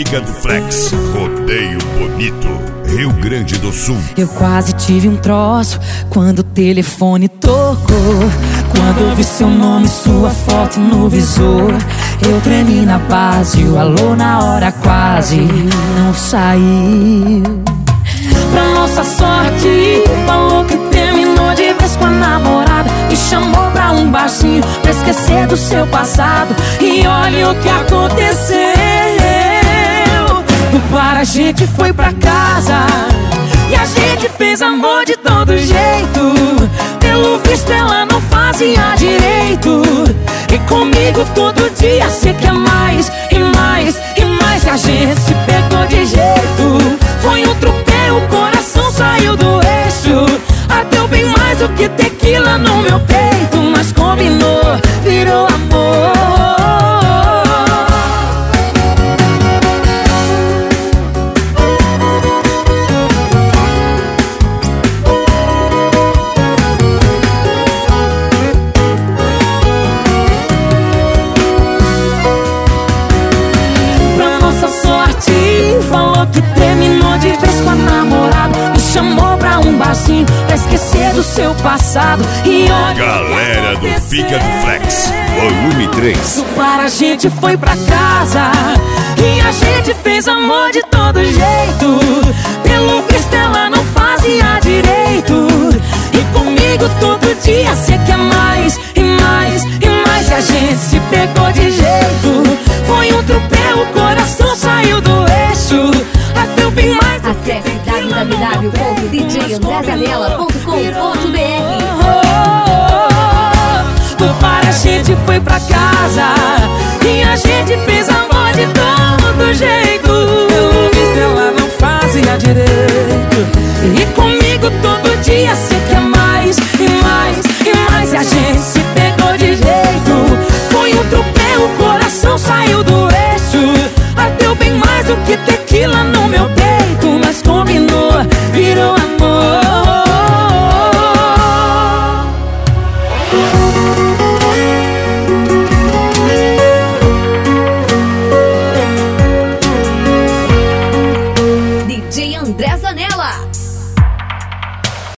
Fica do Flex, Rodeio Bonito, Rio Grande do Sul. Eu quase tive um troço quando o telefone tocou. Quando vi seu nome e sua foto no visor, eu tremi na base, o alô na hora quase não saiu. Pra nossa sorte, falou que terminou de vez com a namorada. Me chamou pra um barzinho pra esquecer do seu passado. E olha o que aconteceu. Do bar a gente foi pra casa e a gente fez amor de todo jeito. Pelo visto ela não fazia direito. E comigo todo dia cê quer mais e mais e mais. E a gente se pegou de jeito. Foi um tropel, o coração saiu do eixo. Ardeu bem mais do que tequila no meu peito. Mas combinou, virou amor. Pra nossa sorte, falou que terminou de vez com a namorada. Me chamou pra um barzinho pra esquecer do seu passado. E olha, galera do Fica do Flex, volume 3. do bar a gente foi pra casa e a gente fez amor de todo jeito. Pelo visto ela não fazia direito. E comigo todo dia cê quer mais e mais e mais. E a gente se pegou de jeito. Foi um tropel, o coração saiu do eixo. Até o bem mais. Acesse www.djanelazanella.com.br. Do bar a gente foi pra casa e a gente fez amor de todo jeito. Pelo visto ela não fazia direito. E comigo todo dia cê quer mais e mais e mais. E a gente se pegou de jeito. Foi um tropel, o coração saiu do eixo. Ardeu bem mais do que tequila no meu peito. Mas combinou, virou amor.